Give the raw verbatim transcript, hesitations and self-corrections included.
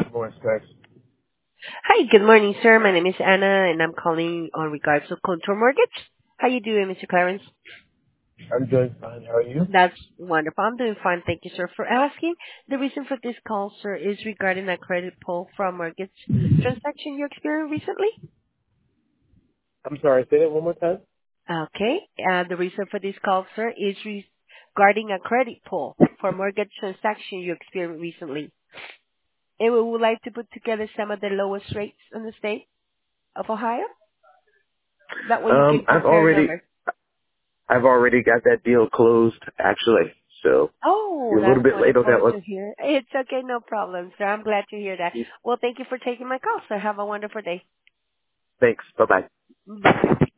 Good morning, Specs. Hi, good morning, sir. My name is Anna, and I'm calling on regards to Contour Mortgage. How you doing, Mister Clarence? I'm doing fine. How are you? That's wonderful. I'm doing fine. Thank you, sir, for asking. The reason for this call, sir, is regarding a credit pull from mortgage transaction you experienced recently. I'm sorry. Say that one more time. Okay. Uh, the reason for this call, sir, is regarding a credit pull for mortgage transaction you experienced recently. And we would like to put together some of the lowest rates in the state of Ohio. That way you Um, can I've compare already, numbers. I've already got that deal closed, actually. So Oh, you're a little that's bit late on wonderful that one. to hear. It's okay, no problem, sir. I'm glad to hear that. Well, thank you for taking my call, sir. Have a wonderful day. Thanks. Bye bye. Bye.